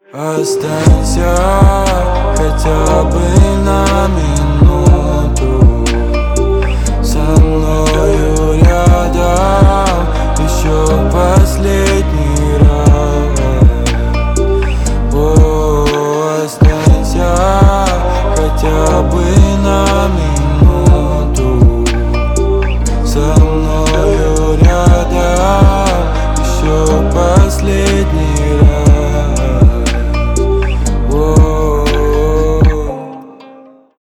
Останься хотя бы на минуту со мною рядом, еще последний раз. О, останься хотя бы на минуту.